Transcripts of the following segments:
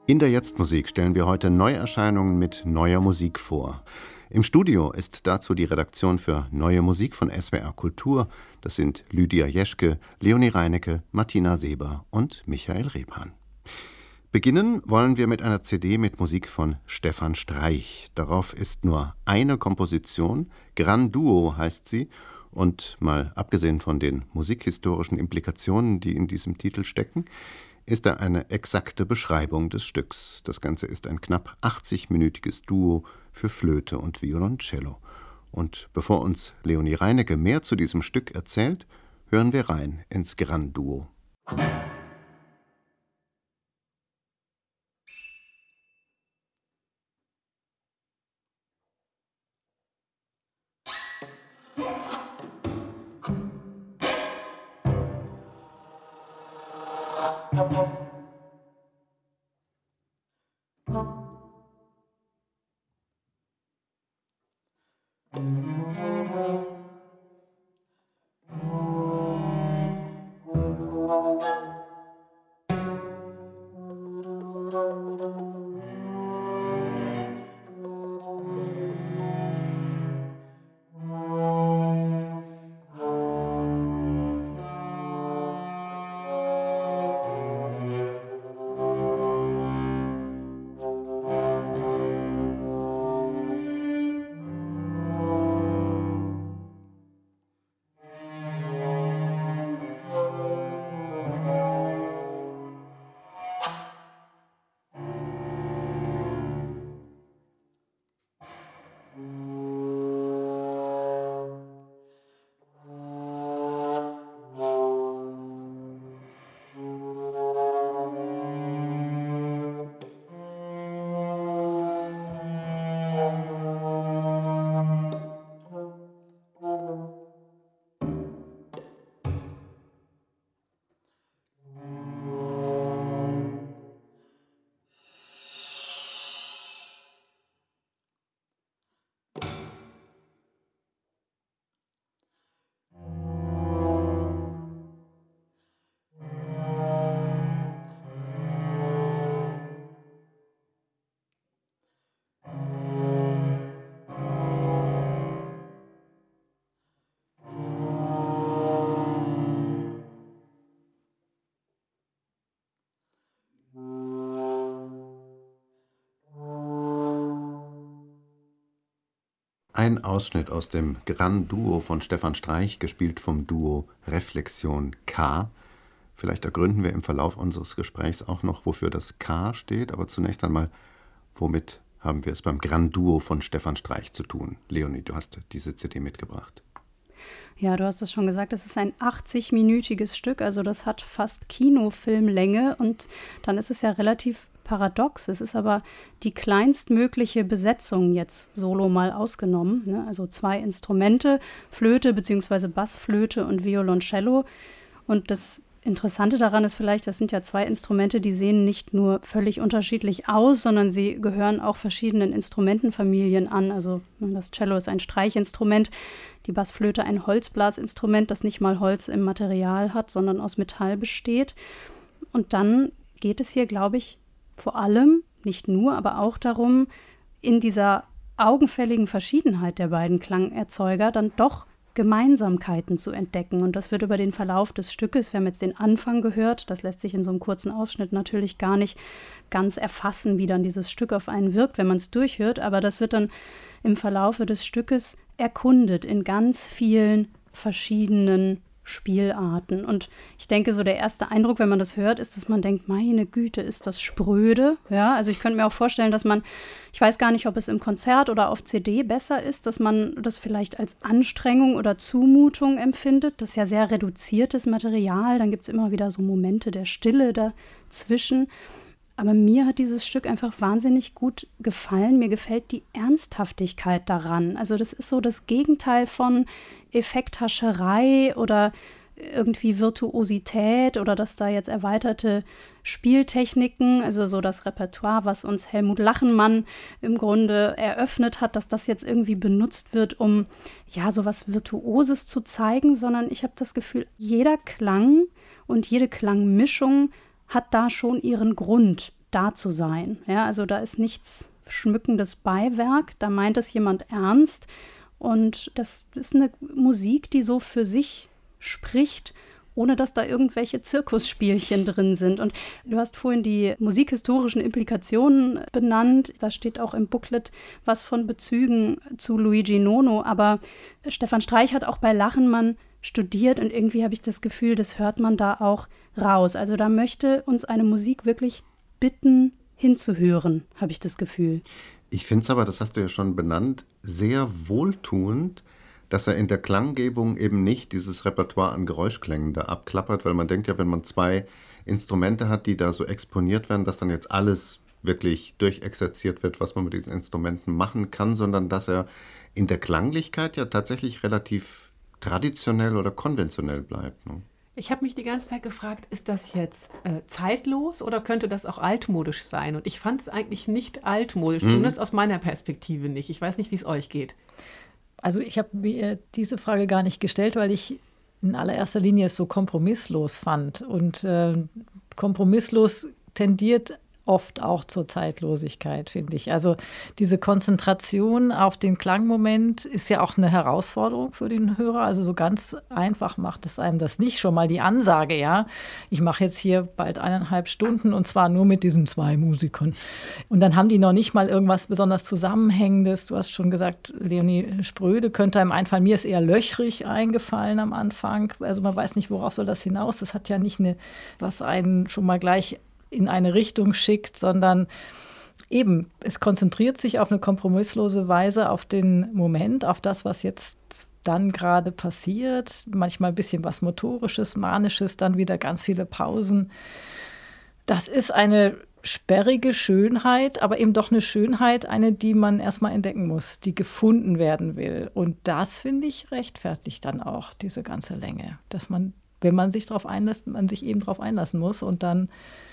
In der Jetztmusik stellen wir heute Neuerscheinungen mit neuer Musik vor. Im Studio ist dazu die Redaktion für Neue Musik von SWR Kultur. Das sind Lydia Jeschke, Leonie Reinecke, Martina Seber und Michael Rebhan. Beginnen wollen wir mit einer CD mit Musik von Stefan Streich. Darauf ist nur eine Komposition, Gran Duo heißt sie, und mal abgesehen von den musikhistorischen Implikationen, die in diesem Titel stecken, ist er eine exakte Beschreibung des Stücks. Das Ganze ist ein knapp 80-minütiges Duo für Flöte und Violoncello. Und bevor uns Leonie Reinecke mehr zu diesem Stück erzählt, hören wir rein ins Gran Duo. Ein Ausschnitt aus dem Gran Duo von Stefan Streich, gespielt vom Duo Reflexion K. Vielleicht ergründen wir im Verlauf unseres Gesprächs auch noch, wofür das K steht, aber zunächst einmal, womit haben wir es beim Gran Duo von Stefan Streich zu tun? Leonie, du hast diese CD mitgebracht. Ja, du hast es schon gesagt, es ist ein 80-minütiges Stück, also das hat fast Kinofilmlänge und dann ist es ja relativ paradox. Es ist aber die kleinstmögliche Besetzung jetzt solo mal ausgenommen, ne? Also 2 Instrumente, Flöte bzw. Bassflöte und Violoncello. Und das Interessante daran ist vielleicht, das sind ja 2 Instrumente, die sehen nicht nur völlig unterschiedlich aus, sondern sie gehören auch verschiedenen Instrumentenfamilien an. Also das Cello ist ein Streichinstrument, die Bassflöte ein Holzblasinstrument, das nicht mal Holz im Material hat, sondern aus Metall besteht. Und dann geht es hier, glaube ich, vor allem, nicht nur, aber auch darum, in dieser augenfälligen Verschiedenheit der beiden Klangerzeuger dann doch Gemeinsamkeiten zu entdecken. Und das wird über den Verlauf des Stückes, wir haben jetzt den Anfang gehört, das lässt sich in so einem kurzen Ausschnitt natürlich gar nicht ganz erfassen, wie dann dieses Stück auf einen wirkt, wenn man es durchhört, aber das wird dann im Verlaufe des Stückes erkundet in ganz vielen verschiedenen Spielarten. Und ich denke, so der erste Eindruck, wenn man das hört, ist, dass man denkt, meine Güte, ist das spröde. Ja, also ich könnte mir auch vorstellen, dass man, ich weiß gar nicht, ob es im Konzert oder auf CD besser ist, dass man das vielleicht als Anstrengung oder Zumutung empfindet. Das ist ja sehr reduziertes Material. Dann gibt es immer wieder so Momente der Stille dazwischen. Aber mir hat dieses Stück einfach wahnsinnig gut gefallen. Mir gefällt die Ernsthaftigkeit daran. Also das ist so das Gegenteil von Effekthascherei oder irgendwie Virtuosität oder dass da jetzt erweiterte Spieltechniken, also so das Repertoire, was uns Helmut Lachenmann im Grunde eröffnet hat, dass das jetzt irgendwie benutzt wird, um ja sowas Virtuoses zu zeigen, sondern ich habe das Gefühl, jeder Klang und jede Klangmischung hat da schon ihren Grund da zu sein. Ja, also da ist nichts schmückendes Beiwerk, da meint es jemand ernst. Und das ist eine Musik, die so für sich spricht, ohne dass da irgendwelche Zirkusspielchen drin sind. Und du hast vorhin die musikhistorischen Implikationen benannt. Da steht auch im Booklet was von Bezügen zu Luigi Nono. Aber Stefan Streich hat auch bei Lachenmann studiert und irgendwie habe ich das Gefühl, das hört man da auch raus. Also da möchte uns eine Musik wirklich bitten, hinzuhören, habe ich das Gefühl. Ich finde es aber, das hast du ja schon benannt, sehr wohltuend, dass er in der Klanggebung eben nicht dieses Repertoire an Geräuschklängen da abklappert, weil man denkt ja, wenn man 2 Instrumente hat, die da so exponiert werden, dass dann jetzt alles wirklich durchexerziert wird, was man mit diesen Instrumenten machen kann, sondern dass er in der Klanglichkeit ja tatsächlich relativ traditionell oder konventionell bleibt. Ne? Ich habe mich die ganze Zeit gefragt, ist das jetzt zeitlos oder könnte das auch altmodisch sein? Und ich fand es eigentlich nicht altmodisch, zumindest aus meiner Perspektive nicht. Ich weiß nicht, wie es euch geht. Also ich habe mir diese Frage gar nicht gestellt, weil ich in allererster Linie es so kompromisslos fand. Und kompromisslos tendiert oft auch zur Zeitlosigkeit, finde ich. Also diese Konzentration auf den Klangmoment ist ja auch eine Herausforderung für den Hörer. Also so ganz einfach macht es einem das nicht. Schon mal die Ansage, ja, ich mache jetzt hier bald 1,5 Stunden und zwar nur mit diesen 2 Musikern. Und dann haben die noch nicht mal irgendwas besonders Zusammenhängendes. Du hast schon gesagt, Leonie Spröde könnte einem einfallen. Mir ist eher löchrig eingefallen am Anfang. Also man weiß nicht, worauf soll das hinaus. Das hat ja nicht was einen schon mal gleich in eine Richtung schickt, sondern eben, es konzentriert sich auf eine kompromisslose Weise auf den Moment, auf das, was jetzt dann gerade passiert. Manchmal ein bisschen was Motorisches, Manisches, dann wieder ganz viele Pausen. Das ist eine sperrige Schönheit, aber eben doch eine Schönheit, eine, die man erstmal entdecken muss, die gefunden werden will. Und das, finde ich, rechtfertigt dann auch diese ganze Länge, dass man, wenn man sich darauf einlässt, man sich eben darauf einlassen muss und dann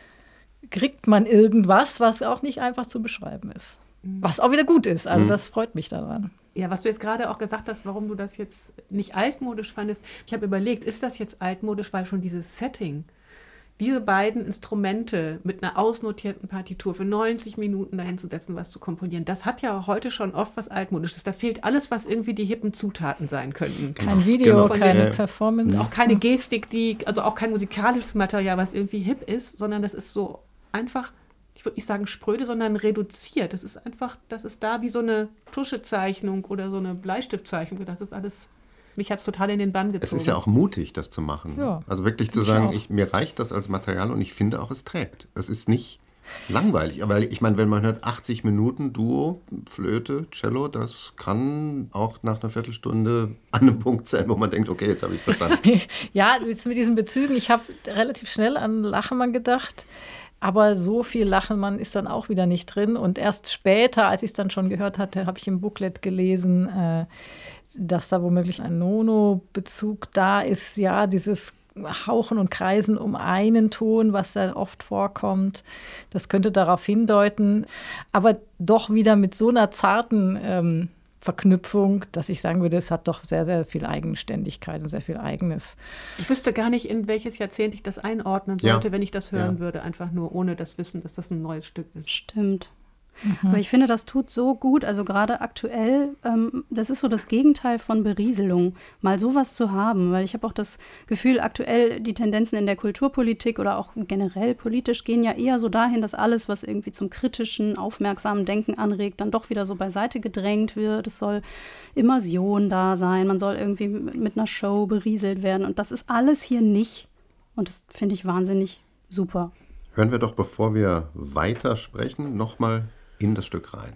kriegt man irgendwas, was auch nicht einfach zu beschreiben ist. Was auch wieder gut ist. Also das freut mich daran. Ja, was du jetzt gerade auch gesagt hast, warum du das jetzt nicht altmodisch fandest. Ich habe überlegt, ist das jetzt altmodisch, weil schon dieses Setting, diese beiden Instrumente mit einer ausnotierten Partitur für 90 Minuten dahin zu setzen, was zu komponieren, das hat ja heute schon oft was Altmodisches. Da fehlt alles, was irgendwie die hippen Zutaten sein könnten. Kein Video, keine Performance. Auch keine Gestik, also auch kein musikalisches Material, was irgendwie hip ist, sondern das ist so einfach, ich würde nicht sagen spröde, sondern reduziert. Das ist einfach, das ist da wie so eine Tuschezeichnung oder so eine Bleistiftzeichnung. Das ist alles, mich hat es total in den Bann gezogen. Es ist ja auch mutig, das zu machen. Ja, also wirklich zu sagen, mir reicht das als Material und ich finde auch, es trägt. Es ist nicht langweilig. Aber ich meine, wenn man hört 80 Minuten Duo, Flöte, Cello, das kann auch nach einer Viertelstunde an einem Punkt sein, wo man denkt, okay, jetzt habe ich es verstanden. Ja, mit diesen Bezügen, ich habe relativ schnell an Lachenmann gedacht. Aber so viel Lachenmann ist dann auch wieder nicht drin. Und erst später, als ich es dann schon gehört hatte, habe ich im Booklet gelesen, dass da womöglich ein Nono-Bezug da ist. Ja, dieses Hauchen und Kreisen um einen Ton, was da oft vorkommt. Das könnte darauf hindeuten. Aber doch wieder mit so einer zarten Verknüpfung, dass ich sagen würde, es hat doch sehr, sehr viel Eigenständigkeit und sehr viel Eigenes. Ich wüsste gar nicht, in welches Jahrzehnt ich das einordnen sollte, wenn ich das hören würde, einfach nur ohne das Wissen, dass das ein neues Stück ist. Stimmt. Aber ich finde, das tut so gut, also gerade aktuell, das ist so das Gegenteil von Berieselung, mal sowas zu haben, weil ich habe auch das Gefühl, aktuell die Tendenzen in der Kulturpolitik oder auch generell politisch gehen ja eher so dahin, dass alles, was irgendwie zum kritischen, aufmerksamen Denken anregt, dann doch wieder so beiseite gedrängt wird. Es soll Immersion da sein, man soll irgendwie mit einer Show berieselt werden und das ist alles hier nicht und das finde ich wahnsinnig super. Hören wir doch, bevor wir weitersprechen, nochmal in das Stück rein.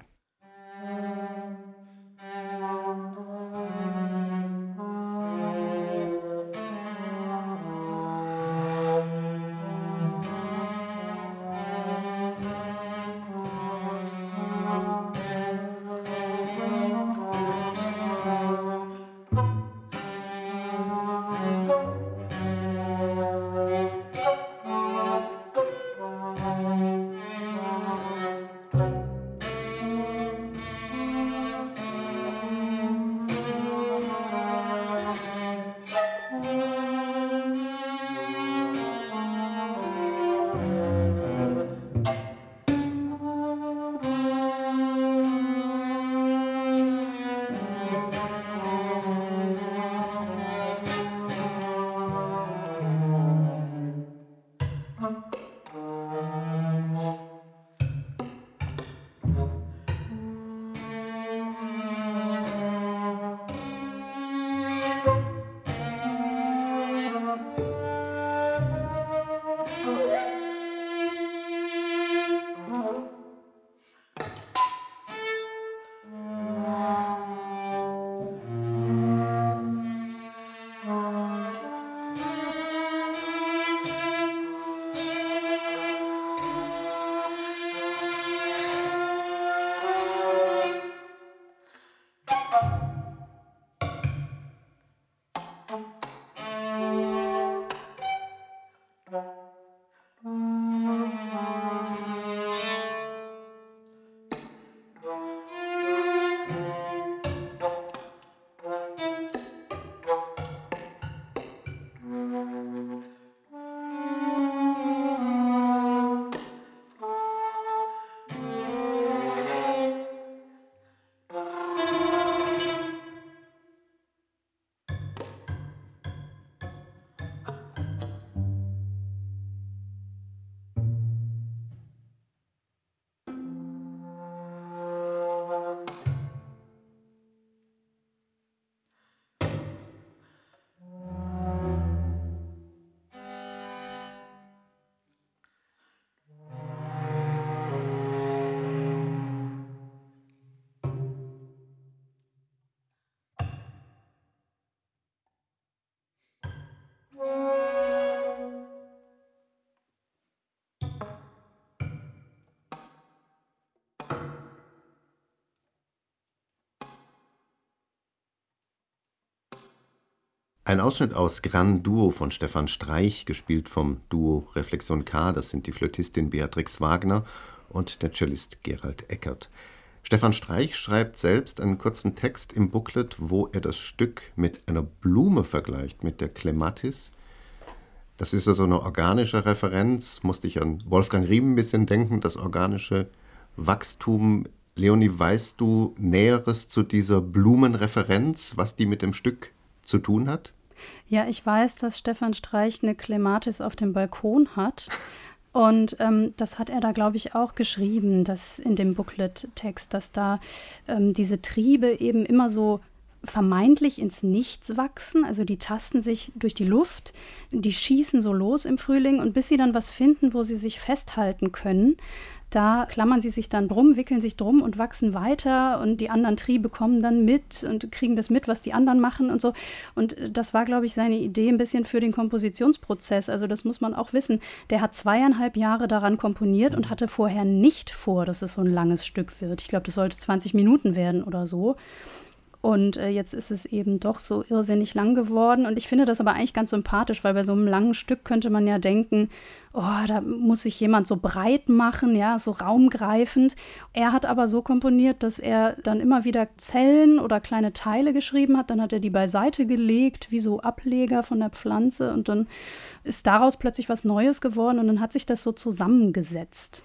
Ein Ausschnitt aus Gran Duo von Stefan Streich, gespielt vom Duo Reflexion K, das sind die Flötistin Beatrix Wagner und der Cellist Gerald Eckert. Stefan Streich schreibt selbst einen kurzen Text im Booklet, wo er das Stück mit einer Blume vergleicht, mit der Klematis. Das ist also eine organische Referenz, musste ich an Wolfgang Riem ein bisschen denken, das organische Wachstum. Leonie, weißt du Näheres zu dieser Blumenreferenz, was die mit dem Stück zu tun hat? Ja, ich weiß, dass Stefan Streich eine Klematis auf dem Balkon hat. Und das hat er da, glaube ich, auch geschrieben, dass in dem Booklet-Text, dass da diese Triebe eben immer so vermeintlich ins Nichts wachsen. Also die tasten sich durch die Luft, die schießen so los im Frühling und bis sie dann was finden, wo sie sich festhalten können, da klammern sie sich dann drum, wickeln sich drum und wachsen weiter und die anderen Triebe kommen dann mit und kriegen das mit, was die anderen machen und so. Und das war, glaube ich, seine Idee ein bisschen für den Kompositionsprozess. Also das muss man auch wissen. Der hat 2,5 Jahre daran komponiert und hatte vorher nicht vor, dass es so ein langes Stück wird. Ich glaube, das sollte 20 Minuten werden oder so. Und jetzt ist es eben doch so irrsinnig lang geworden. Und ich finde das aber eigentlich ganz sympathisch, weil bei so einem langen Stück könnte man ja denken, oh, da muss sich jemand so breit machen, ja, so raumgreifend. Er hat aber so komponiert, dass er dann immer wieder Zellen oder kleine Teile geschrieben hat. Dann hat er die beiseite gelegt, wie so Ableger von der Pflanze. Und dann ist daraus plötzlich was Neues geworden und dann hat sich das so zusammengesetzt.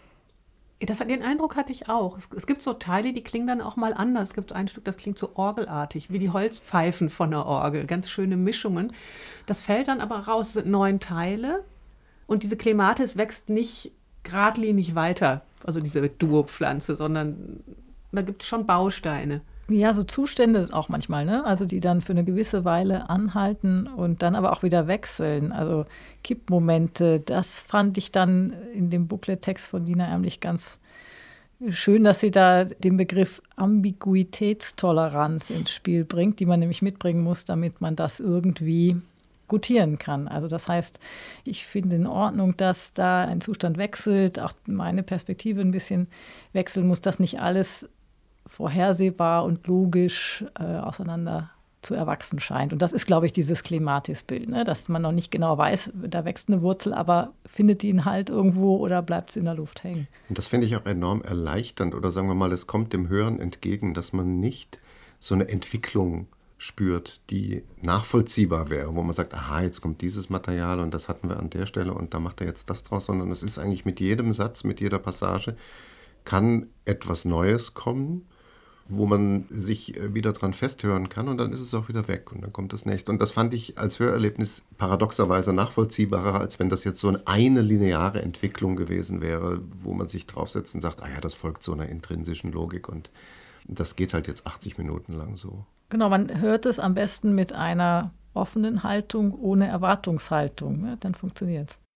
Den Eindruck hatte ich auch. Es gibt so Teile, die klingen dann auch mal anders. Es gibt ein Stück, das klingt so orgelartig, wie die Holzpfeifen von der Orgel. Ganz schöne Mischungen. Das fällt dann aber raus. Es sind 9 Teile und diese Klematis wächst nicht geradlinig weiter, also diese Duopflanze, sondern da gibt es schon Bausteine. Ja, so Zustände auch manchmal, ne? Also die dann für eine gewisse Weile anhalten und dann aber auch wieder wechseln. Also Kippmomente, das fand ich dann in dem Booklet-Text von Nina Ehrlich ganz schön, dass sie da den Begriff Ambiguitätstoleranz ins Spiel bringt, die man nämlich mitbringen muss, damit man das irgendwie gutieren kann. Also das heißt, ich finde in Ordnung, dass da ein Zustand wechselt, auch meine Perspektive ein bisschen wechseln muss, dass nicht alles vorhersehbar und logisch auseinander zu erwachsen scheint. Und das ist, glaube ich, dieses Klematis-Bild, ne? Dass man noch nicht genau weiß, da wächst eine Wurzel, aber findet die einen Halt irgendwo oder bleibt es in der Luft hängen? Und das finde ich auch enorm erleichternd oder sagen wir mal, es kommt dem Hören entgegen, dass man nicht so eine Entwicklung spürt, die nachvollziehbar wäre, wo man sagt, aha, jetzt kommt dieses Material und das hatten wir an der Stelle und da macht er jetzt das draus, sondern es ist eigentlich mit jedem Satz, mit jeder Passage kann etwas Neues kommen, wo man sich wieder dran festhören kann und dann ist es auch wieder weg und dann kommt das nächste. Und das fand ich als Hörerlebnis paradoxerweise nachvollziehbarer, als wenn das jetzt so eine lineare Entwicklung gewesen wäre, wo man sich draufsetzt und sagt, ah ja, das folgt so einer intrinsischen Logik und das geht halt jetzt 80 Minuten lang so. Genau, man hört es am besten mit einer offenen Haltung, ohne Erwartungshaltung, ne? Dann funktioniert es.